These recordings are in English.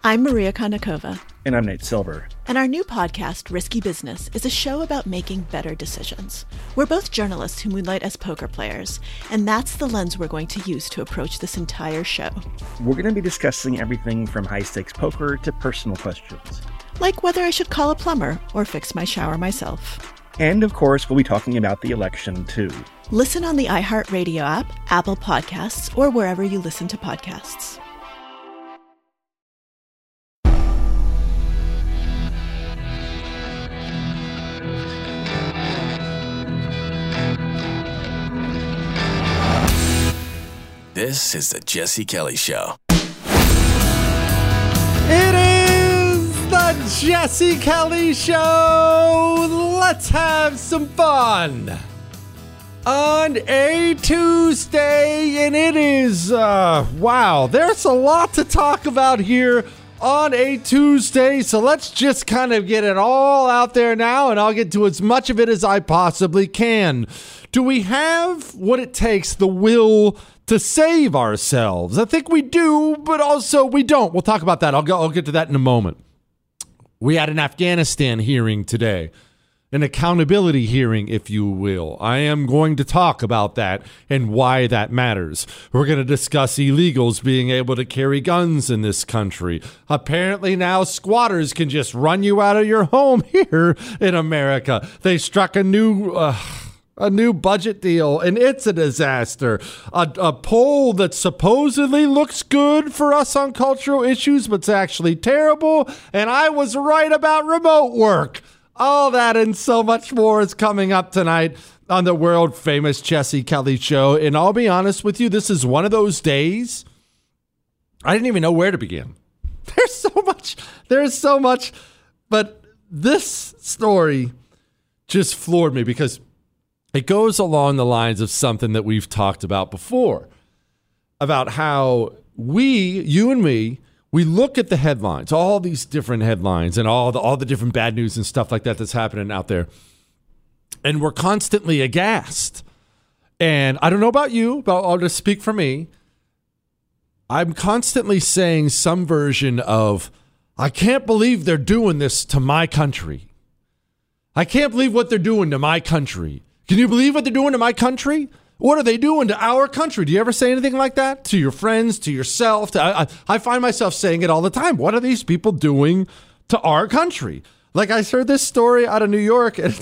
I'm Maria Konnikova. And I'm Nate Silver. And our new podcast, Risky Business, is a show about making better decisions. We're both journalists who moonlight as poker players, and that's the lens we're going to use to approach this entire show. We're going to be discussing everything from high-stakes poker to personal questions. Like whether I should call a plumber or fix my shower myself. And, of course, we'll be talking about the election, too. Listen on the iHeartRadio app, Apple Podcasts, or wherever you listen to podcasts. This is the Jesse Kelly Show. It is the Jesse Kelly Show. Let's have some fun on a Tuesday. And it is, wow, there's a lot to talk about here on a Tuesday. So let's just kind of get it all out there now, and I'll get to as much of it as I possibly can. Do we have what it takes, the will to save ourselves? I think we do, but also we don't. We'll talk about that. I'll get to that in a moment. We had an Afghanistan hearing today, an accountability hearing, if you will. I am going to talk about that and why that matters. We're going to discuss illegals being able to carry guns in this country. Apparently now squatters can just run you out of your home here in America. They struck a new budget deal, and it's a disaster. A poll that supposedly looks good for us on cultural issues, but it's actually terrible. And I was right about remote work. All that and so much more is coming up tonight on the world famous Jesse Kelly Show. And I'll be honest with you, this is one of those days I didn't even know where to begin. There's so much, but this story just floored me because it goes along the lines of something that we've talked about before, about how you and me, we look at the headlines, all these different headlines and all the different bad news and stuff like that that's happening out there, and we're constantly aghast. And I don't know about you, but I'll just speak for me. I'm constantly saying some version of, I can't believe they're doing this to my country. I can't believe what they're doing to my country. Can you believe what they're doing to my country? What are they doing to our country? Do you ever say anything like that to your friends, to yourself? I find myself saying it all the time. What are these people doing to our country? Like I heard this story out of New York, and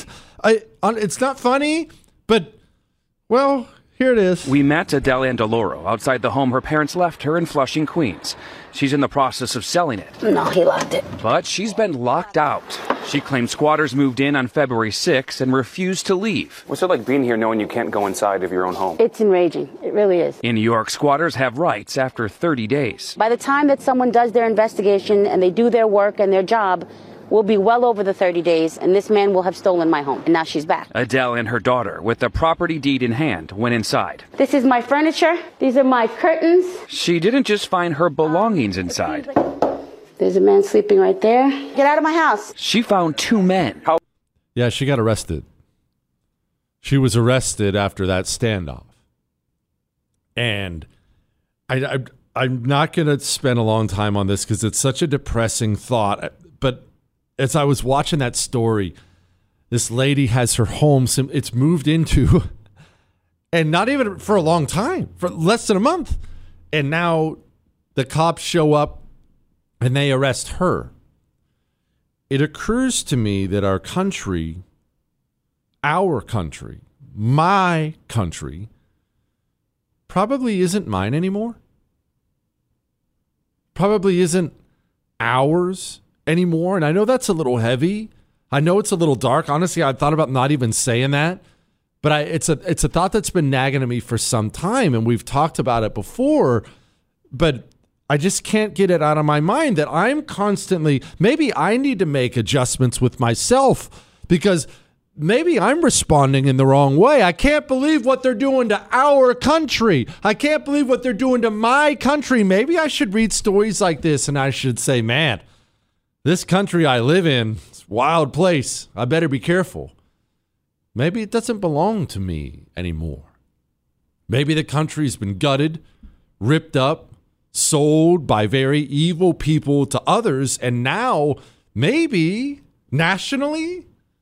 it's not funny, but, well, here it is. We met Adele Andaloro outside the home her parents left her in Flushing, Queens. She's in the process of selling it. No, he locked it. But she's been locked out. She claims squatters moved in on February 6th and refused to leave. What's it like being here knowing you can't go inside of your own home? It's enraging. It really is. In New York, squatters have rights after 30 days. By the time that someone does their investigation and they do their work and their job, we'll be well over the 30 days, and this man will have stolen my home. And now she's back. Adele and her daughter, with the property deed in hand, went inside. This is my furniture. These are my curtains. She didn't just find her belongings inside. There's a man sleeping right there. Get out of my house. She found two men. Yeah, she got arrested. She was arrested after that standoff. And I'm not going to spend a long time on this because it's such a depressing thought. But as I was watching that story, this lady has her home, it's moved into, and not even for a long time, for less than a month. And now the cops show up and they arrest her. It occurs to me that our country, my country, probably isn't mine anymore. Probably isn't ours anymore. And I know that's a little heavy. I know it's a little dark. Honestly, I thought about not even saying that. But it's a thought that's been nagging at me for some time. And we've talked about it before. But I just can't get it out of my mind that I'm constantly, maybe I need to make adjustments with myself because maybe I'm responding in the wrong way. I can't believe what they're doing to our country. I can't believe what they're doing to my country. Maybe I should read stories like this and I should say, man, this country I live in, it's a wild place. I better be careful. Maybe it doesn't belong to me anymore. Maybe the country's been gutted, ripped up, sold by very evil people to others, and now maybe nationally,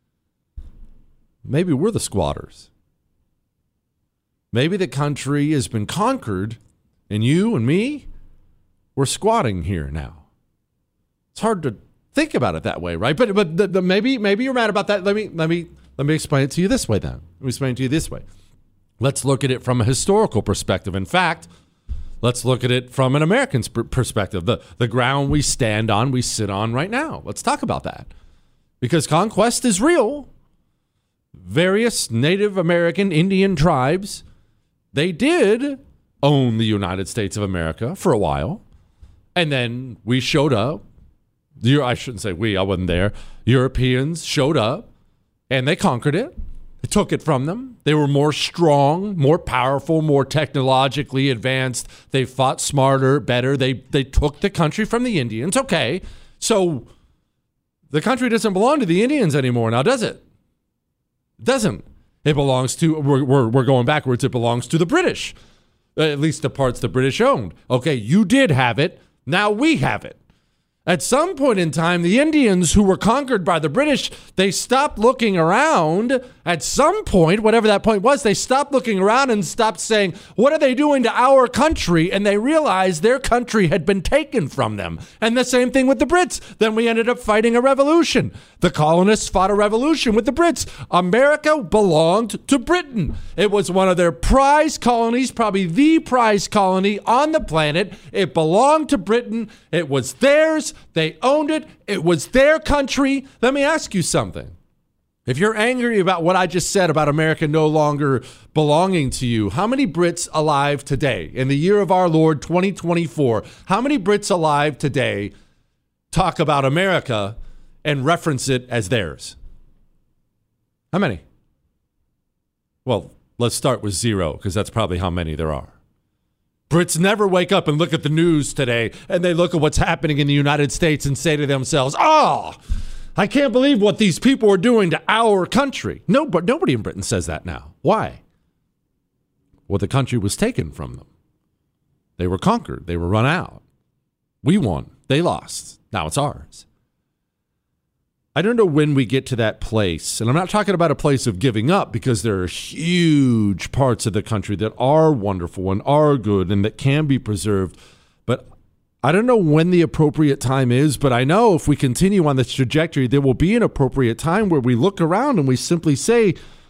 maybe we're the squatters. Maybe the country has been conquered, and you and me, we're squatting here now. It's hard to think about it that way, right? But maybe you're mad about that. Let me explain it to you this way then. Let me explain it to you this way. Let's look at it from a historical perspective. In fact, let's look at it from an American perspective. The ground we stand on, we sit on right now. Let's talk about that. Because conquest is real. Various Native American Indian tribes, they did own the United States of America for a while. And then we showed up. I shouldn't say we, I wasn't there. Europeans showed up and they conquered it. They took it from them. They were more strong, more powerful, more technologically advanced. They fought smarter, better. They took the country from the Indians. Okay, so the country doesn't belong to the Indians anymore now, does it? It doesn't. It belongs to, we're going backwards, it belongs to the British. At least the parts the British owned. Okay, you did have it. Now we have it. At some point in time, the Indians who were conquered by the British, they stopped looking around. At some point, whatever that point was, they stopped looking around and stopped saying, what are they doing to our country? And they realized their country had been taken from them. And the same thing with the Brits. Then we ended up fighting a revolution. The colonists fought a revolution with the Brits. America belonged to Britain. It was one of their prize colonies, probably the prize colony on the planet. It belonged to Britain. It was theirs. They owned it. It was their country. Let me ask you something. If you're angry about what I just said about America no longer belonging to you, how many Brits alive today, in the year of our Lord 2024, how many Brits alive today talk about America and reference it as theirs? How many? Well, let's start with zero, because that's probably how many there are. Brits never wake up and look at the news today and they look at what's happening in the United States and say to themselves, I can't believe what these people are doing to our country. No, but nobody in Britain says that now. Why? Well, the country was taken from them. They were conquered. They were run out. We won. They lost. Now it's ours. I don't know when we get to that place, and I'm not talking about a place of giving up, because there are huge parts of the country that are wonderful and are good and that can be preserved. But I don't know when the appropriate time is, but I know if we continue on this trajectory, there will be an appropriate time where we look around and we simply say,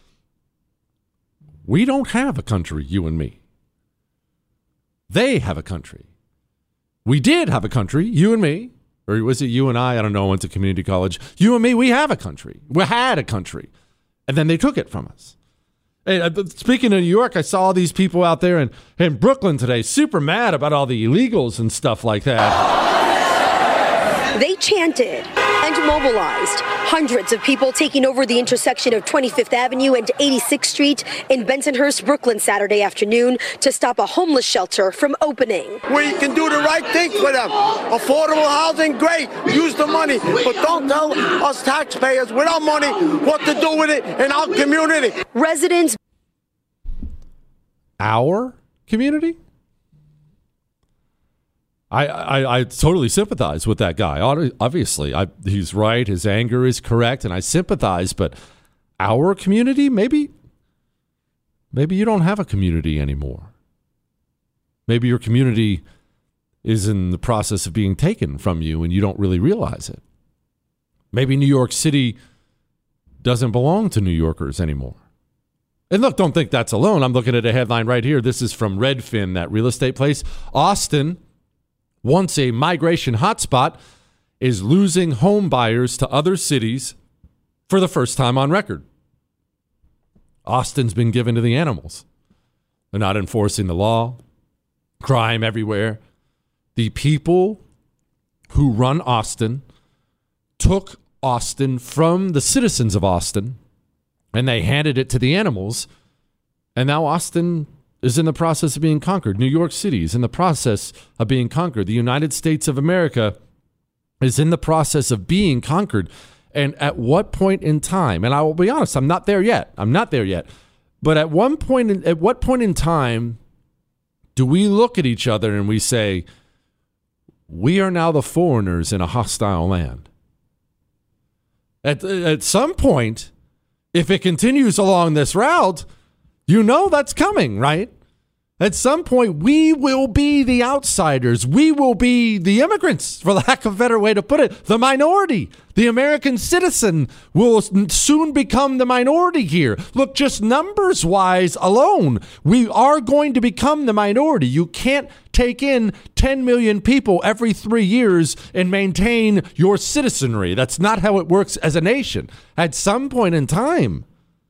we don't have a country, you and me. They have a country. We did have a country, you and me. Or was it you and I? I don't know. I went to community college. You and me, we have a country. We had a country. And then they took it from us. And speaking of New York, I saw all these people out there in Brooklyn today, super mad about all the illegals and stuff like that. They chanted and mobilized. Hundreds of people taking over the intersection of 25th Avenue and 86th Street in Bensonhurst, Brooklyn, Saturday afternoon to stop a homeless shelter from opening. We can do the right thing for them. Affordable housing, great. Use the money. But don't tell us taxpayers with our money what to do with it in our community. Residents. Our community? I totally sympathize with that guy. Obviously, he's right. His anger is correct, and I sympathize. But our community, maybe you don't have a community anymore. Maybe your community is in the process of being taken from you, and you don't really realize it. Maybe New York City doesn't belong to New Yorkers anymore. And look, don't think that's alone. I'm looking at a headline right here. This is from Redfin, that real estate place. Austin, once a migration hotspot, is losing home buyers to other cities for the first time on record. Austin's been given to the animals. They're not enforcing the law. Crime everywhere. The people who run Austin took Austin from the citizens of Austin, and they handed it to the animals. And now Austin is in the process of being conquered. New York City is in the process of being conquered. The United States of America is in the process of being conquered. And at what point in time, and I will be honest, I'm not there yet. But at what point in time do we look at each other and we say, we are now the foreigners in a hostile land. At some point, if it continues along this route, you know that's coming, right? At some point, we will be the outsiders. We will be the immigrants, for lack of a better way to put it, the minority. The American citizen will soon become the minority here. Look, just numbers-wise alone, we are going to become the minority. You can't take in 10 million people every 3 years and maintain your citizenry. That's not how it works as a nation. At some point in time,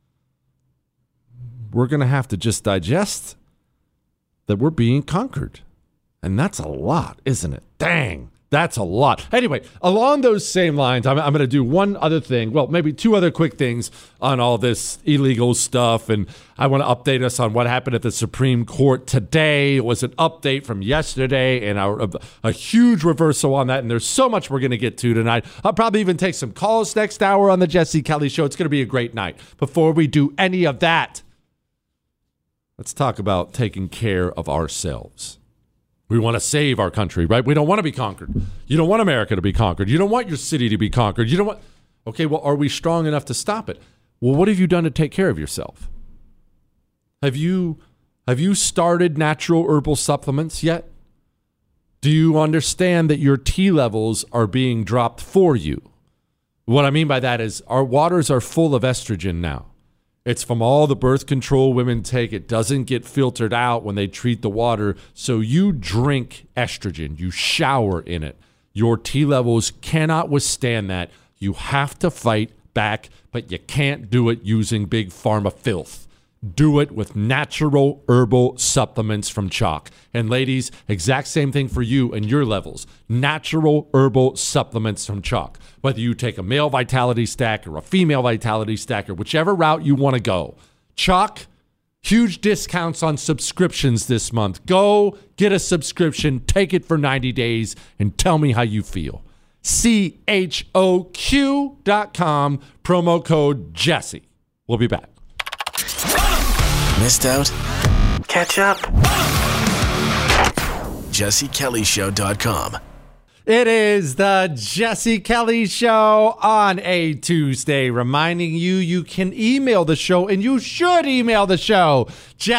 we're going to have to just digest that we're being conquered. And that's a lot, isn't it? Dang, that's a lot. Anyway, along those same lines, I'm going to do one other thing. Well, maybe two other quick things on all this illegal stuff. And I want to update us on what happened at the Supreme Court today. It was an update from yesterday and a huge reversal on that. And there's so much we're going to get to tonight. I'll probably even take some calls next hour on the Jesse Kelly Show. It's going to be a great night. Before we do any of that, let's talk about taking care of ourselves. We want to save our country, right? We don't want to be conquered. You don't want America to be conquered. You don't want your city to be conquered. You don't want... Okay, well, are we strong enough to stop it? Well, what have you done to take care of yourself? Have you started natural herbal supplements yet? Do you understand that your T levels are being dropped for you? What I mean by that is our waters are full of estrogen now. It's from all the birth control women take. It doesn't get filtered out when they treat the water. So you drink estrogen. You shower in it. Your T levels cannot withstand that. You have to fight back, but you can't do it using big pharma filth. Do it with natural herbal supplements from Chalk. And ladies, exact same thing for you and your levels. Natural herbal supplements from Chalk. Whether you take a male vitality stack or a female vitality stack or whichever route you want to go. Chalk, huge discounts on subscriptions this month. Go get a subscription, take it for 90 days, and tell me how you feel. CHOQ.com, promo code Jesse. We'll be back. Missed out? Catch up. JesseKellyShow.com. It is the Jesse Kelly Show on a Tuesday, reminding you can email the show, and you should email the show,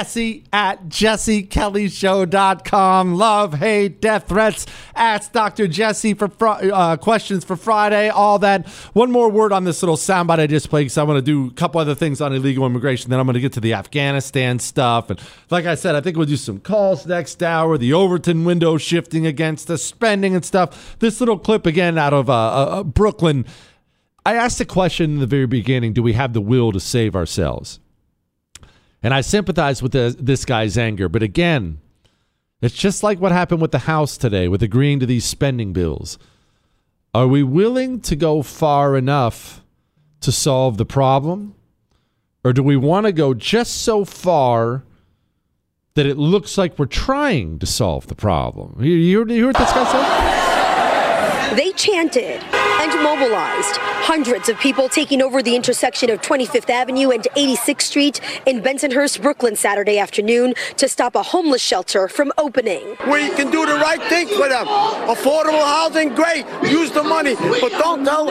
Jesse@JesseKellyShow.com. Love, hate, death threats. Ask Dr. Jesse for questions for Friday, all that. One more word on this little soundbite I just played, because I want to do a couple other things on illegal immigration. Then I'm going to get to the Afghanistan stuff. And like I said, I think we'll do some calls next hour, the Overton window shifting against the spending and stuff. This little clip again out of Brooklyn. I asked a question in the very beginning, do we have the will to save ourselves? And I sympathize with this guy's anger. But again, it's just like what happened with the House today with agreeing to these spending bills. Are we willing to go far enough to solve the problem? Or do we want to go just so far that it looks like we're trying to solve the problem? You heard what this guy said? They chanted and mobilized. Hundreds of people taking over the intersection of 25th Avenue and 86th Street in Bensonhurst, Brooklyn, Saturday afternoon to stop a homeless shelter from opening. We can do the right thing for them. Affordable housing, great. Use the money, but don't tell.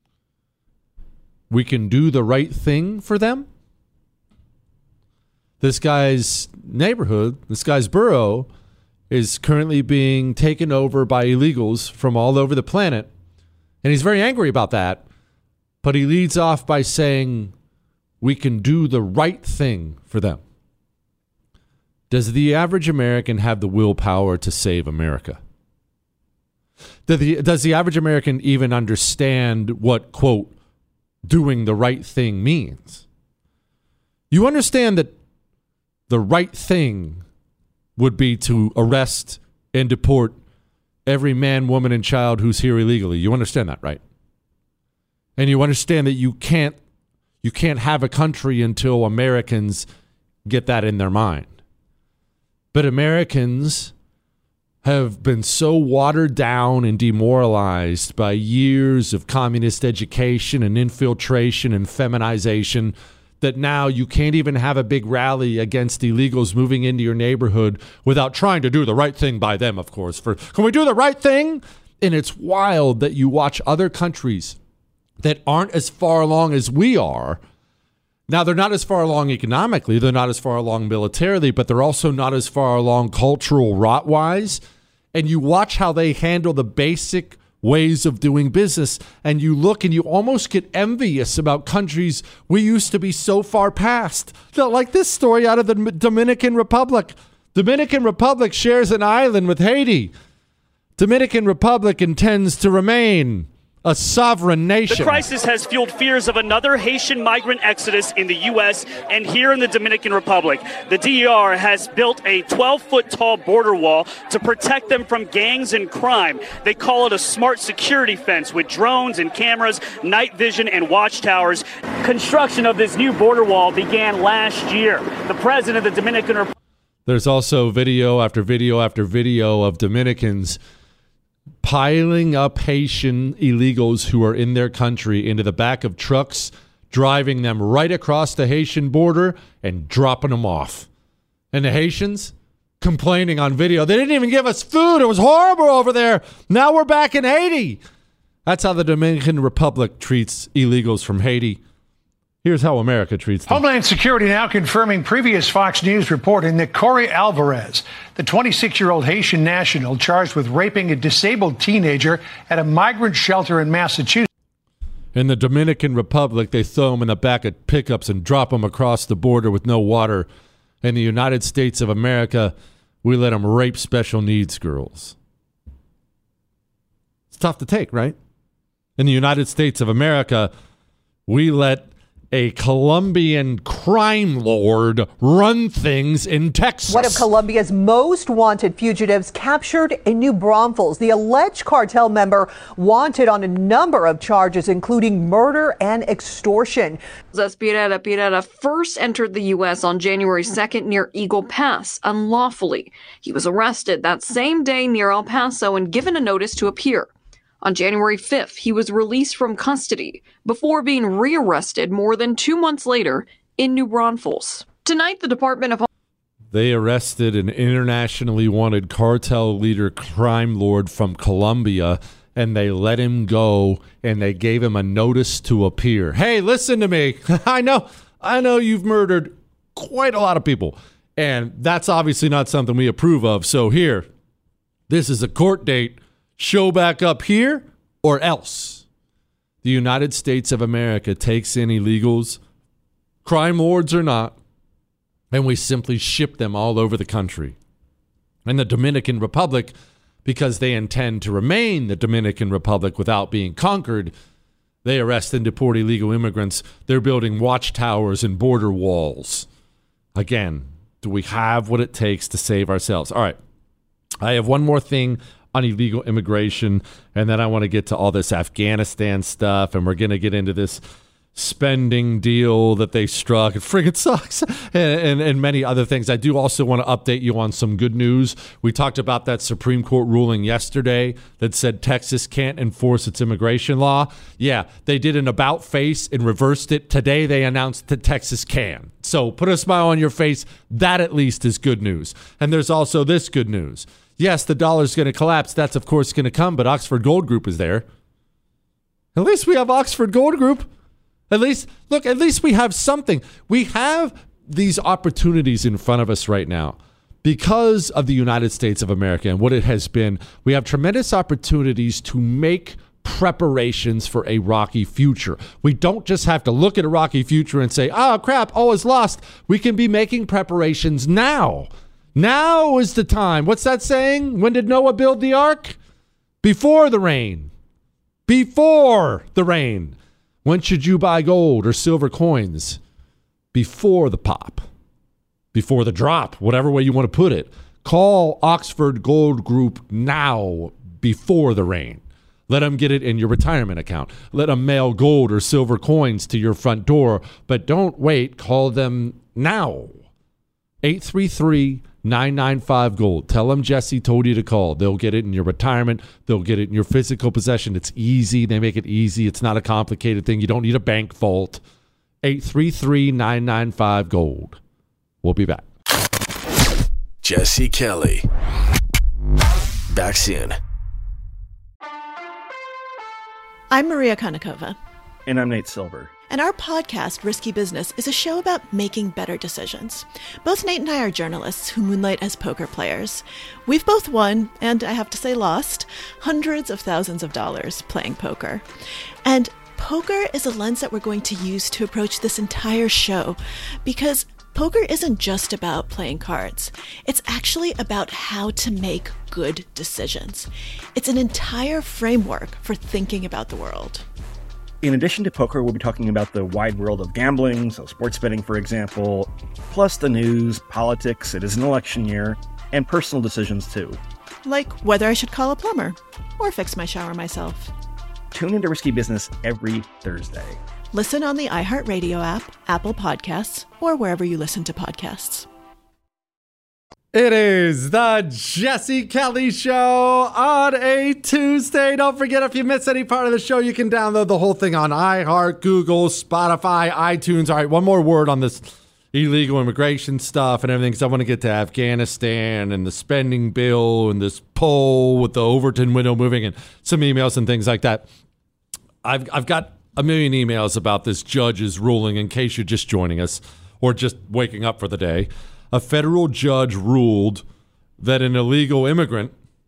We can do the right thing for them? This guy's neighborhood, this guy's borough, is currently being taken over by illegals from all over the planet. And he's very angry about that. But he leads off by saying, we can do the right thing for them. Does the average American have the willpower to save America? Does the average American even understand what, quote, doing the right thing means? You understand that the right thing would be to arrest and deport every man, woman, and child who's here illegally. You understand that, right? And you understand that you can't have a country until Americans get that in their mind. But Americans have been so watered down and demoralized by years of communist education and infiltration and feminization that now you can't even have a big rally against illegals moving into your neighborhood without trying to do the right thing by them, of course. Can we do the right thing? And it's wild that you watch other countries that aren't as far along as we are. Now, they're not as far along economically, they're not as far along militarily, but they're also not as far along cultural rot-wise. And you watch how they handle the basic ways of doing business, and you look and you almost get envious about countries we used to be so far past. Like this story out of the Dominican Republic. Dominican Republic shares an island with Haiti. Dominican Republic intends to remain a sovereign nation. The crisis has fueled fears of another Haitian migrant exodus in the U.S. and here in the Dominican Republic. The DER has built a 12-foot tall border wall to protect them from gangs and crime. They call it a smart security fence with drones and cameras, night vision, and watchtowers. Construction of this new border wall began last year. The president of the Dominican Republic. There's also video after video after video of Dominicans piling up Haitian illegals who are in their country into the back of trucks, driving them right across the Haitian border and dropping them off. And the Haitians complaining on video, they didn't even give us food. It was horrible over there. Now we're back in Haiti. That's how the Dominican Republic treats illegals from Haiti. Here's how America treats them. Homeland Security now confirming previous Fox News reporting that Corey Alvarez, the 26-year-old Haitian national charged with raping a disabled teenager at a migrant shelter in Massachusetts. In the Dominican Republic, they throw them in the back of pickups and drop them across the border with no water. In the United States of America, we let them rape special needs girls. It's tough to take, right? In the United States of America, we let a Colombian crime lord run things in Texas. One of Colombia's most wanted fugitives captured in New Braunfels. The alleged cartel member wanted on a number of charges, including murder and extortion. Pirera first entered the U.S. on January 2nd near Eagle Pass unlawfully. He was arrested that same day near El Paso and given a notice to appear. On January 5th, he was released from custody before being rearrested more than 2 months later in New Braunfels. Tonight, the Department of They arrested an internationally wanted cartel leader crime lord from Colombia, and they let him go, and they gave him a notice to appear. Hey, listen to me. I know you've murdered quite a lot of people, and that's obviously not something we approve of. So here, this is a court date. Show back up here or else. The United States of America takes in illegals, crime lords or not, and we simply ship them all over the country. And the Dominican Republic, because they intend to remain the Dominican Republic without being conquered, they arrest and deport illegal immigrants. They're building watchtowers and border walls. Again, do we have what it takes to save ourselves? All right. I have one more thing on illegal immigration, and then I want to get to all this Afghanistan stuff, and we're going to get into this spending deal that they struck. It friggin' sucks, and many other things. I do also want to update you on some good news. We talked about that Supreme Court ruling yesterday that said Texas can't enforce its immigration law. Yeah, they did an about-face and reversed it. Today they announced that Texas can. So put a smile on your face. That at least is good news. And there's also this good news. Yes, the dollar's going to collapse. That's, of course, going to come, but Oxford Gold Group is there. At least we have Oxford Gold Group. At least we have something. We have these opportunities in front of us right now because of the United States of America and what it has been. We have tremendous opportunities to make preparations for a rocky future. We don't just have to look at a rocky future and say, oh, crap, all is lost. We can be making preparations now. Now is the time. What's that saying? When did Noah build the ark? Before the rain. Before the rain. When should you buy gold or silver coins? Before the pop. Before the drop. Whatever way you want to put it. Call Oxford Gold Group now before the rain. Let them get it in your retirement account. Let them mail gold or silver coins to your front door. But don't wait. Call them now. 833-995-GOLD. Tell them Jesse told you to call. They'll get it in your retirement. They'll get it in your physical possession. It's easy. They make it easy. It's not a complicated thing. You don't need a bank vault. 833-995-GOLD. We'll be back. Jesse Kelly. Back soon. I'm Maria Konnikova. And I'm Nate Silver. And our podcast, Risky Business, is a show about making better decisions. Both Nate and I are journalists who moonlight as poker players. We've both won, and I have to say lost, hundreds of thousands of dollars playing poker. And poker is a lens that we're going to use to approach this entire show, because poker isn't just about playing cards. It's actually about how to make good decisions. It's an entire framework for thinking about the world. In addition to poker, we'll be talking about the wide world of gambling, so sports betting, for example, plus the news, politics, it is an election year, and personal decisions, too. Like whether I should call a plumber or fix my shower myself. Tune into Risky Business every Thursday. Listen on the iHeartRadio app, Apple Podcasts, or wherever you listen to podcasts. It is the Jesse Kelly Show on a Tuesday. Don't forget, if you miss any part of the show, you can download the whole thing on iHeart, Google, Spotify, iTunes. All right, one more word on this illegal immigration stuff and everything, because I want to get to Afghanistan and the spending bill and this poll with the Overton window moving and some emails and things like that. I've got a million emails about this judge's ruling in case you're just joining us or just waking up for the day. A federal judge ruled that an illegal immigrant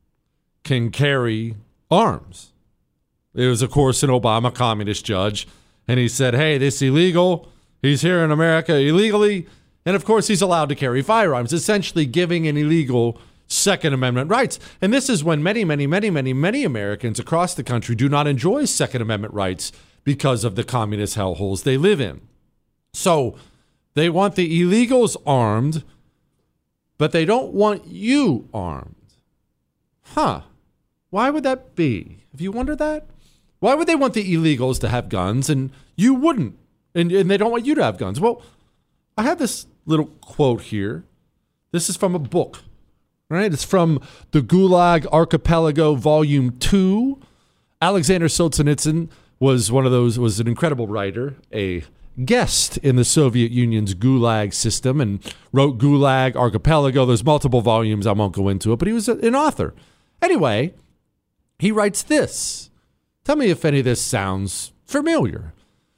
can carry arms. It was, of course, an Obama communist judge, and he said, hey, this is illegal. He's here in America illegally, and of course he's allowed to carry firearms, essentially giving an illegal Second Amendment rights. And this is when many Americans across the country do not enjoy Second Amendment rights because of the communist hellholes they live in. So they want the illegals armed, but they don't want you armed. Huh. Why would that be? Have you wondered that? Why would they want the illegals to have guns and you wouldn't? And they don't want you to have guns. Well, I have this little quote here. This is from a book, right? It's from the Gulag Archipelago, Volume 2. Alexander Solzhenitsyn was an incredible writer, a guest in the Soviet Union's Gulag system, and wrote Gulag Archipelago. There's multiple volumes. I won't go into it, but he was an author. Anyway, he writes this. Tell me if any of this sounds familiar.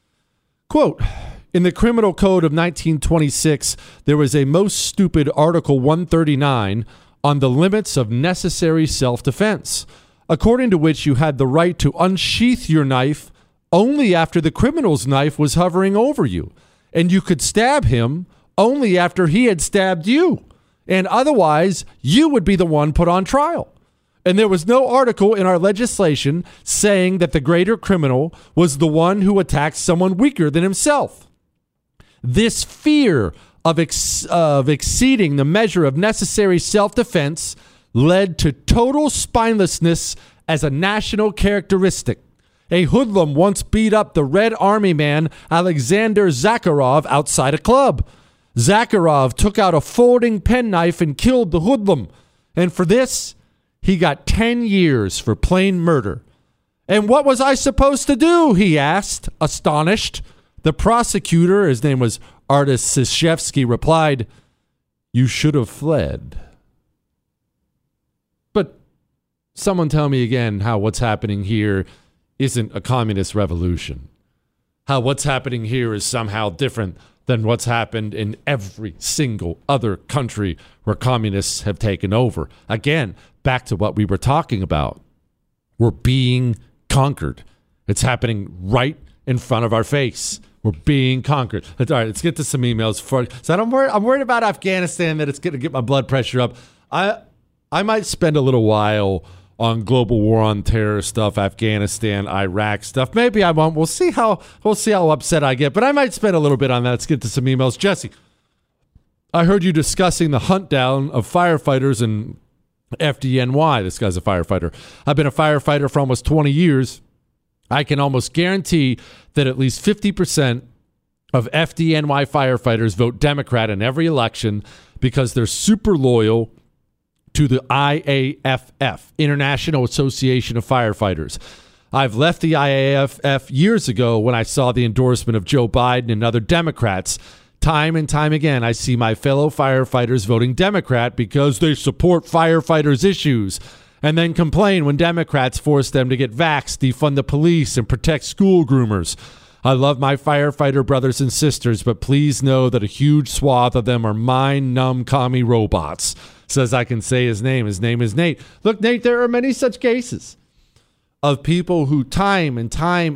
Quote, in the Criminal Code of 1926, there was a most stupid Article 139 on the limits of necessary self-defense, according to which you had the right to unsheath your knife only after the criminal's knife was hovering over you, and you could stab him only after he had stabbed you, and otherwise you would be the one put on trial. And there was no article in our legislation saying that the greater criminal was the one who attacked someone weaker than himself. This fear of exceeding the measure of necessary self-defense led to total spinelessness as a national characteristic. A hoodlum once beat up the Red Army man Alexander Zakharov outside a club. Zakharov took out a folding penknife and killed the hoodlum. And for this, he got 10 years for plain murder. And what was I supposed to do? He asked, astonished. The prosecutor, his name was Artis Sishevsky, replied, you should have fled. But someone tell me again how what's happening here isn't a communist revolution. How what's happening here is somehow different than what's happened in every single other country where communists have taken over. Again, back to what we were talking about. We're being conquered. It's happening right in front of our face. We're being conquered. All right, let's get to some emails. I'm worried about Afghanistan, that it's going to get my blood pressure up. I might spend a little while on global war on terror stuff, Afghanistan, Iraq stuff. Maybe I won't. We'll see how upset I get, but I might spend a little bit on that. Let's get to some emails. Jesse, I heard you discussing the hunt down of firefighters in FDNY. This guy's a firefighter. I've been a firefighter for almost 20 years. I can almost guarantee that at least 50% of FDNY firefighters vote Democrat in every election because they're super loyal to the IAFF, International Association of Firefighters. I've left the IAFF years ago when I saw the endorsement of Joe Biden and other Democrats. Time and time again, I see my fellow firefighters voting Democrat because they support firefighters' issues and then complain when Democrats force them to get vaxxed, defund the police, and protect school groomers. I love my firefighter brothers and sisters, but please know that a huge swath of them are mind-numb commie robots. Says I can say his name. His name is Nate. Look, Nate, there are many such cases of people who time and time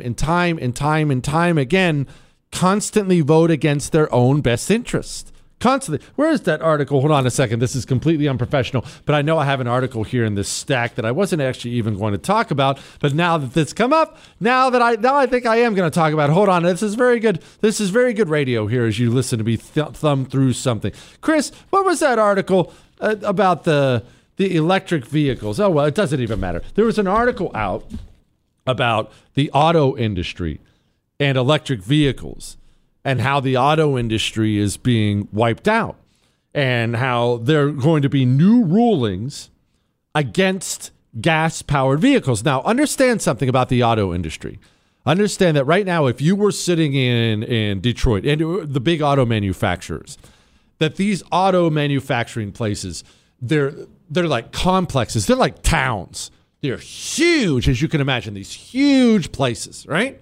again constantly vote against their own best interest. Constantly. Where is that article? Hold on a second. This is completely unprofessional, but I know I have an article here in this stack that I wasn't actually even going to talk about, but now that this come up, now I think I am going to talk about it. Hold on. This is very good. This is very good radio here as you listen to me thumb through something. Chris, what was that article about the electric vehicles? Oh, well, it doesn't even matter. There was an article out about the auto industry and electric vehicles and how the auto industry is being wiped out and how there are going to be new rulings against gas-powered vehicles. Now, understand something about the auto industry. Understand that right now, if you were sitting in Detroit, and the big auto manufacturers, that these auto manufacturing places, they're like complexes. They're like towns. They're huge, as you can imagine, these huge places, right?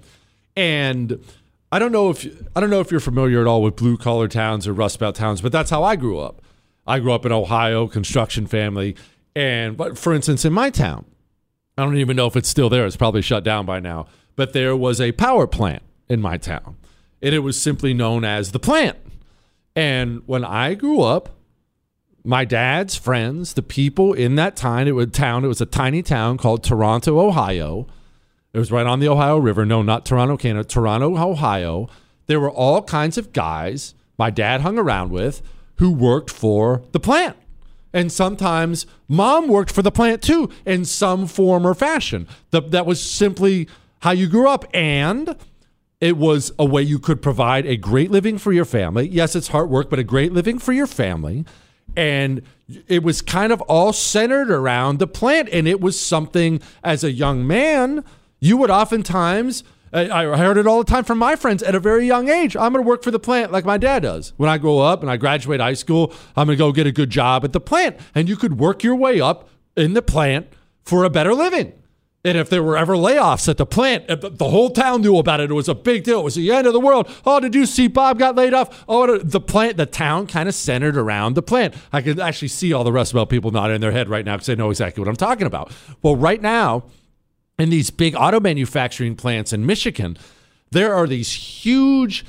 And I don't know if you're familiar at all with blue-collar towns or Rust Belt towns, but that's how I grew up. I grew up in Ohio, construction family. But for instance, in my town, I don't even know if it's still there. It's probably shut down by now. But there was a power plant in my town, and it was simply known as the plant. And when I grew up, my dad's friends, the people in that town, it was a tiny town called Toronto, Ohio. It was right on the Ohio River. No, not Toronto, Canada, Toronto, Ohio. There were all kinds of guys my dad hung around with who worked for the plant. And sometimes mom worked for the plant too in some form or fashion. That was simply how you grew up. And it was a way you could provide a great living for your family. Yes, it's hard work, but a great living for your family. And it was kind of all centered around the plant. And it was something, as a young man, you would oftentimes, I heard it all the time from my friends at a very young age, I'm going to work for the plant like my dad does. When I grow up and I graduate high school, I'm going to go get a good job at the plant. And you could work your way up in the plant for a better living. And if there were ever layoffs at the plant, the whole town knew about it. It was a big deal. It was the end of the world. Oh, did you see Bob got laid off? Oh, the town kind of centered around the plant. I could actually see all the Rust Belt people nodding in their head right now because they know exactly what I'm talking about. Well, right now, in these big auto manufacturing plants in Michigan, there are buildings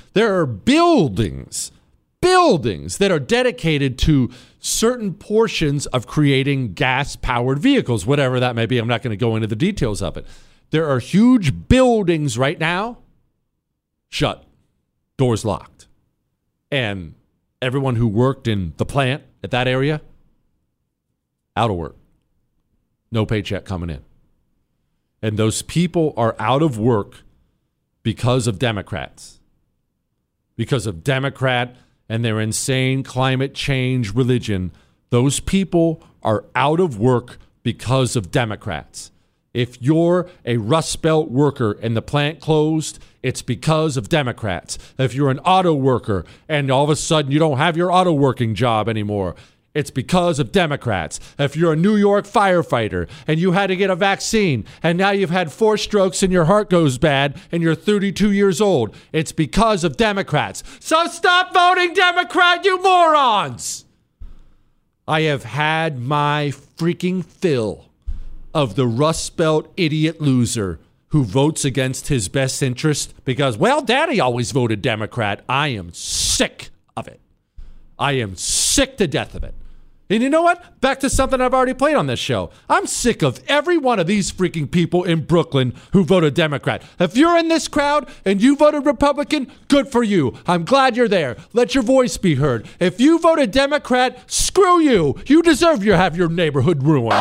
that are dedicated to certain portions of creating gas-powered vehicles, whatever that may be. I'm not going to go into the details of it. There are huge buildings right now, shut, doors locked. And everyone who worked in the plant at that area, out of work. No paycheck coming in. And those people are out of work because of Democrats. Because of Democrat and their insane climate change religion. Those people are out of work because of Democrats. If you're a Rust Belt worker and the plant closed, it's because of Democrats. If you're an auto worker and all of a sudden you don't have your auto working job anymore, it's because of Democrats. If you're a New York firefighter and you had to get a vaccine and now you've had 4 strokes and your heart goes bad and you're 32 years old, it's because of Democrats. So stop voting Democrat, you morons! I have had my freaking fill of the Rust Belt idiot loser who votes against his best interest because, well, Daddy always voted Democrat. I am sick of it. I am sick to death of it. And you know what? Back to something I've already played on this show. I'm sick of every one of these freaking people in Brooklyn who voted Democrat. If you're in this crowd and you voted Republican, good for you. I'm glad you're there. Let your voice be heard. If you voted Democrat, screw you. You deserve to have your neighborhood ruined.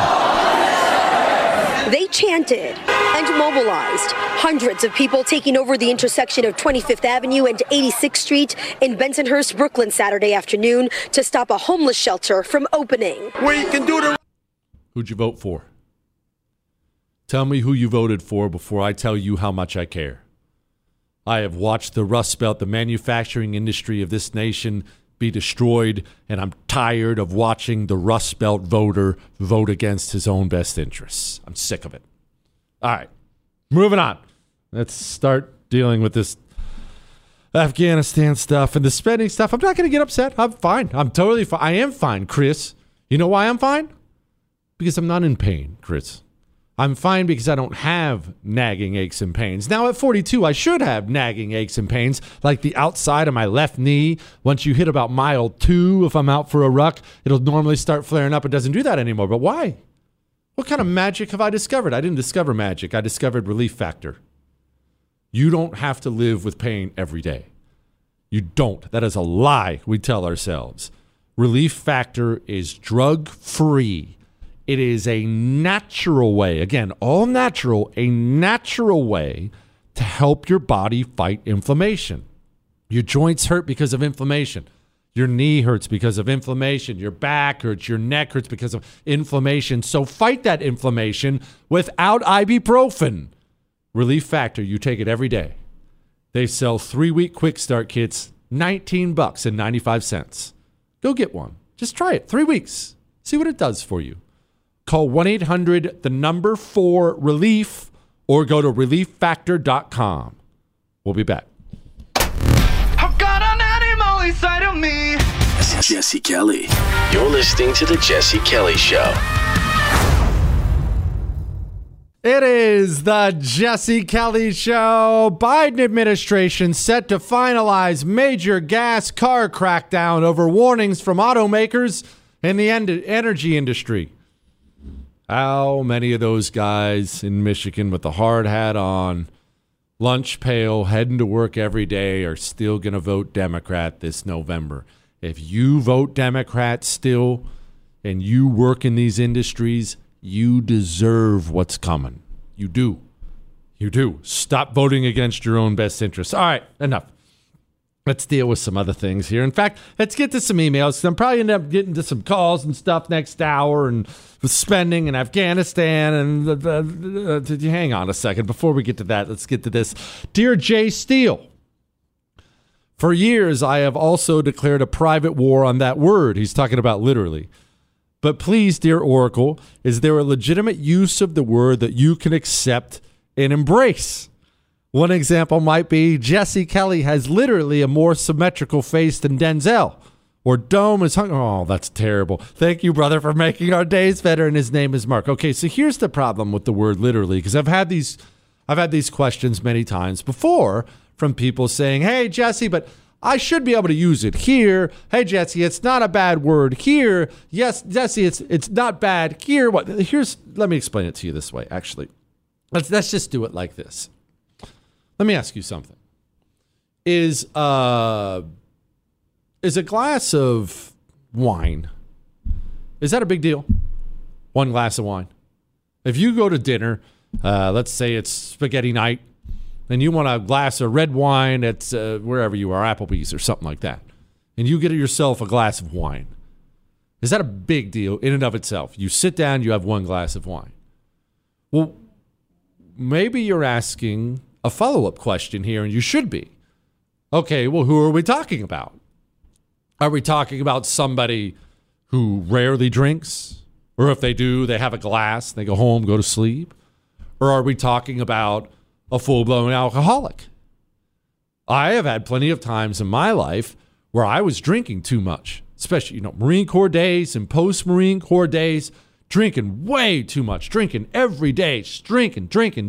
They chanted and mobilized. Hundreds of people taking over the intersection of 25th Avenue and 86th Street in Bensonhurst, Brooklyn, Saturday afternoon to stop a homeless shelter from opening. We can do the... Who'd you vote for? Tell me who you voted for before I tell you how much I care. I have watched the Rust Belt, the manufacturing industry of this nation, be destroyed, and I'm tired of watching the Rust Belt voter vote against his own best interests. I'm sick of it. All right, moving on. Let's start dealing with this Afghanistan stuff and the spending stuff. I'm not going to get upset. I'm fine. I'm totally fine. I am fine, Chris. You know why I'm fine? Because I'm not in pain, Chris. I'm fine because I don't have nagging aches and pains. Now, at 42, I should have nagging aches and pains, like the outside of my left knee. Once you hit about mile 2, if I'm out for a ruck, it'll normally start flaring up. It doesn't do that anymore. But why? What kind of magic have I discovered? I didn't discover magic. I discovered Relief Factor. You don't have to live with pain every day. You don't. That is a lie we tell ourselves. Relief Factor is drug-free. It is a natural way, again, all natural, a natural way to help your body fight inflammation. Your joints hurt because of inflammation. Your knee hurts because of inflammation. Your back hurts. Your neck hurts because of inflammation. So fight that inflammation without ibuprofen. Relief Factor, you take it every day. They sell 3-week quick start kits, $19.95. Go get one. Just try it. 3 weeks. See what it does for you. Call 1-800-4-RELIEF or go to relieffactor.com. We'll be back. I've got an animal inside of me. This is Jesse Kelly. You're listening to The Jesse Kelly Show. It is The Jesse Kelly Show. Biden administration set to finalize major gas car crackdown over warnings from automakers and the energy industry. How many of those guys in Michigan with the hard hat on, lunch pail, heading to work every day are still going to vote Democrat this November? If you vote Democrat still and you work in these industries, you deserve what's coming. You do. You do. Stop voting against your own best interests. All right, enough. Let's deal with some other things here. In fact, let's get to some emails. I'm probably end up getting to some calls and stuff next hour and with spending in Afghanistan. And hang on a second. Before we get to that, let's get to this. Dear Jay Steele, for years I have also declared a private war on that word. He's talking about literally. But please, dear Oracle, is there a legitimate use of the word that you can accept and embrace? One example might be Jesse Kelly has literally a more symmetrical face than Denzel. Or Dome is hung. Oh, that's terrible. Thank you, brother, for making our days better. And his name is Mark. Okay, so here's the problem with the word literally, because I've had these questions many times before from people saying, hey, Jesse, but I should be able to use it here. Hey, Jesse, it's not a bad word here. Yes, Jesse, it's not bad here. Let me explain it to you this way, actually. Let's just do it like this. Let me ask you something. Is a glass of wine, is that a big deal? One glass of wine. If you go to dinner, let's say it's spaghetti night, and you want a glass of red wine at wherever you are, Applebee's or something like that, and you get yourself a glass of wine, is that a big deal in and of itself? You sit down, you have one glass of wine. Well, maybe you're asking a follow-up question here, and you should be. Okay, well, who are we talking about? Are we talking about somebody who rarely drinks? Or if they do, they have a glass, they go home, go to sleep? Or are we talking about a full-blown alcoholic? I have had plenty of times in my life where I was drinking too much, especially, Marine Corps days and post-Marine Corps days, drinking way too much, drinking every day, drinking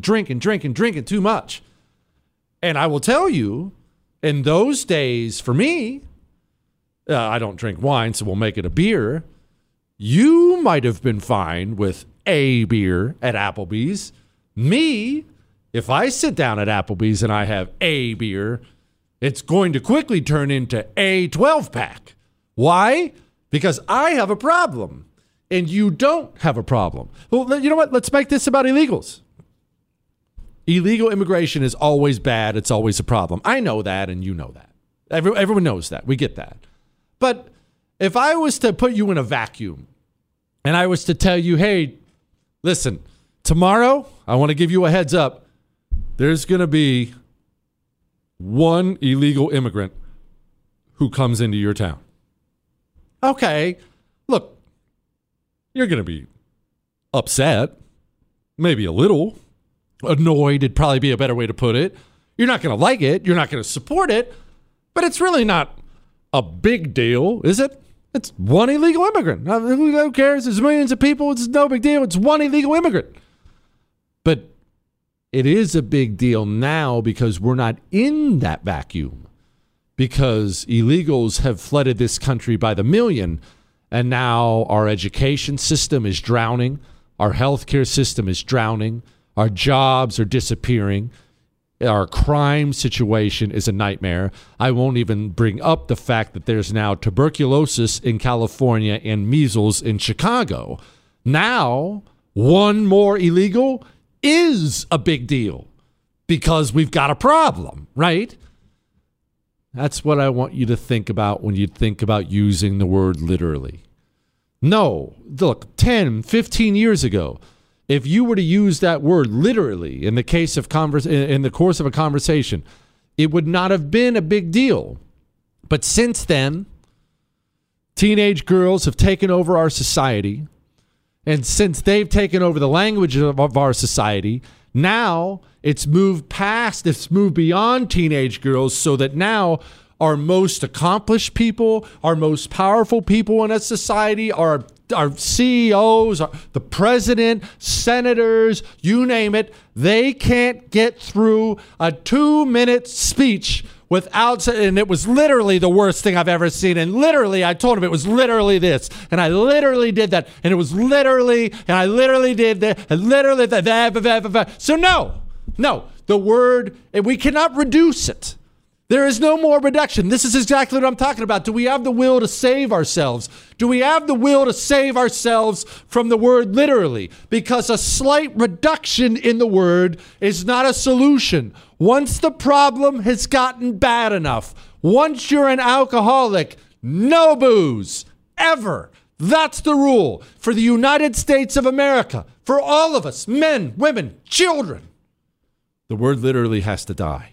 too much. And I will tell you, in those days, for me, I don't drink wine, so we'll make it a beer. You might have been fine with a beer at Applebee's. Me, if I sit down at Applebee's and I have a beer, it's going to quickly turn into a 12-pack. Why? Because I have a problem. And you don't have a problem. Well, you know what? Let's make this about illegals. Illegal immigration is always bad. It's always a problem. I know that, and you know that. Everyone knows that. We get that. But if I was to put you in a vacuum, and I was to tell you, hey, listen, Tomorrow, I want to give you a heads up. There's going to be one illegal immigrant who comes into your town. Okay, look, you're going to be upset, maybe a little annoyed, it'd probably be a better way to put it. You're not going to like it, you're not going to support it, but it's really not a big deal, is it? It's one illegal immigrant. Who cares? There's millions of people. It's no big deal. It's one illegal immigrant. But it is a big deal now because we're not in that vacuum. Because illegals have flooded this country by the million. And now our education system is drowning. Our healthcare system is drowning. Our jobs are disappearing. Our crime situation is a nightmare. I won't even bring up the fact that there's now tuberculosis in California and measles in Chicago. Now, one more illegal is a big deal because we've got a problem, right? That's what I want you to think about when you think about using the word literally. No, look, 10, 15 years ago, if you were to use that word literally in the case of in the course of a conversation, it would not have been a big deal. But since then, teenage girls have taken over our society. And since they've taken over the language of our society, now it's moved beyond teenage girls so that now our most accomplished people, our most powerful people in a society, our CEOs, the president, senators, you name it, they can't get through a 2-minute speech without, and it was literally the worst thing I've ever seen. And literally, I told him it was literally this. And I literally did that. And it was literally, and I literally did that. And literally that. So no, the word, we cannot reduce it. There is no more reduction. This is exactly what I'm talking about. Do we have the will to save ourselves? Do we have the will to save ourselves from the word literally? Because a slight reduction in the word is not a solution. Once the problem has gotten bad enough, once you're an alcoholic, no booze, ever. That's the rule for the United States of America, for all of us, men, women, children. The word literally has to die.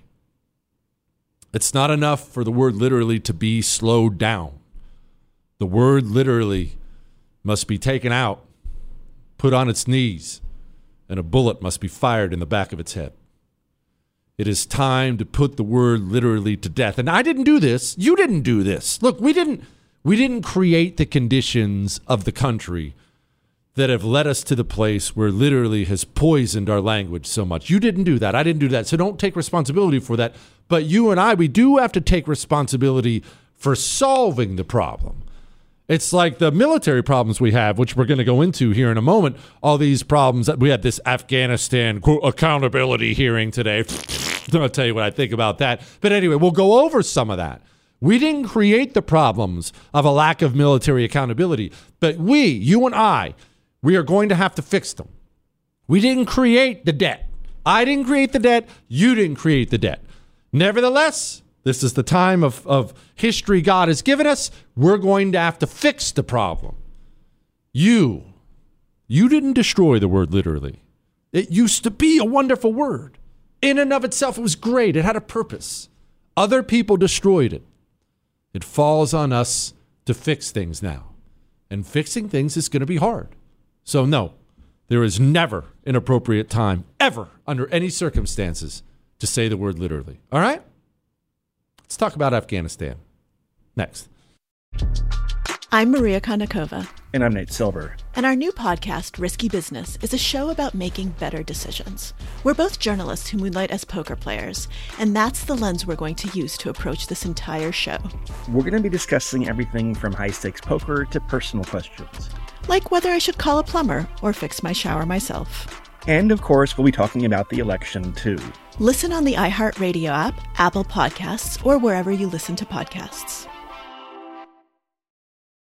It's not enough for the word literally to be slowed down. The word literally must be taken out, put on its knees, and a bullet must be fired in the back of its head. It is time to put the word literally to death. And I didn't do this. You didn't do this. Look, we didn't create the conditions of the country that have led us to the place where literally has poisoned our language so much. You didn't do that. I didn't do that. So don't take responsibility for that. But you and I, we do have to take responsibility for solving the problem. It's like the military problems we have, which we're going to go into here in a moment. All these problems that we had this Afghanistan quote, accountability hearing today. I'll tell you what I think about that. But anyway, we'll go over some of that. We didn't create the problems of a lack of military accountability, but you and I, we are going to have to fix them. We didn't create the debt. I didn't create the debt. You didn't create the debt. Nevertheless, this is the time of history God has given us. We're going to have to fix the problem. You didn't destroy the word literally. It used to be a wonderful word. In and of itself, it was great. It had a purpose. Other people destroyed it. It falls on us to fix things now. And fixing things is going to be hard. So no, there is never an appropriate time, ever, under any circumstances, to say the word literally. All right? Let's talk about Afghanistan. Next. I'm Maria Konnikova. And I'm Nate Silver. And our new podcast, Risky Business, is a show about making better decisions. We're both journalists who moonlight as poker players, and that's the lens we're going to use to approach this entire show. We're going to be discussing everything from high-stakes poker to personal questions. Like whether I should call a plumber or fix my shower myself. And, of course, we'll be talking about the election, too. Listen on the iHeartRadio app, Apple Podcasts, or wherever you listen to podcasts.